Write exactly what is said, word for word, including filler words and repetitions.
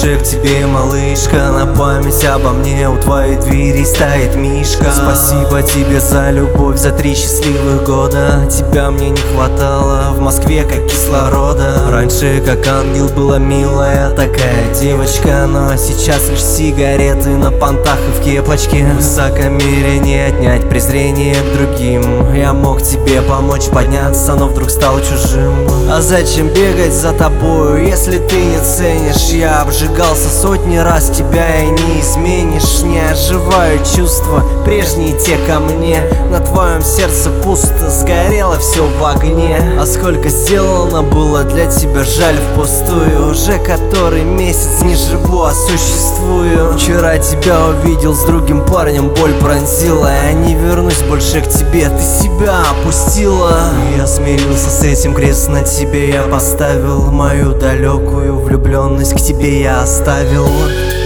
больше к тебе, малышка. На память обо мне у твоей двери стоит Мишка. Спасибо тебе за любовь, за три счастливых года. Тебя мне не хватало в Москве, как кислорода. Раньше, как ангел, была милая такая девочка, но сейчас лишь сигареты на понтах и в кепочке. Высокомерие не отнять, презрение к другим. Я мог тебе помочь подняться, но вдруг стал чужим. А зачем бегать за тобою, если ты не ценишь? Я обжигался сотни раз, тебя и не изменишь. Не оживают чувства, прежние те ко мне. На твоем сердце пусто, сгорело все в огне. А сколько сделано было для тебя, жаль впустую. Уже который месяц не живу, а существую. Вчера тебя увидел с другим парнем, боль пронзила. Я не вернусь больше к тебе, ты себя опустила. Я смирился с этим, крест на тебе я поставил. Мою далекую влюбленность к тебе я оставил.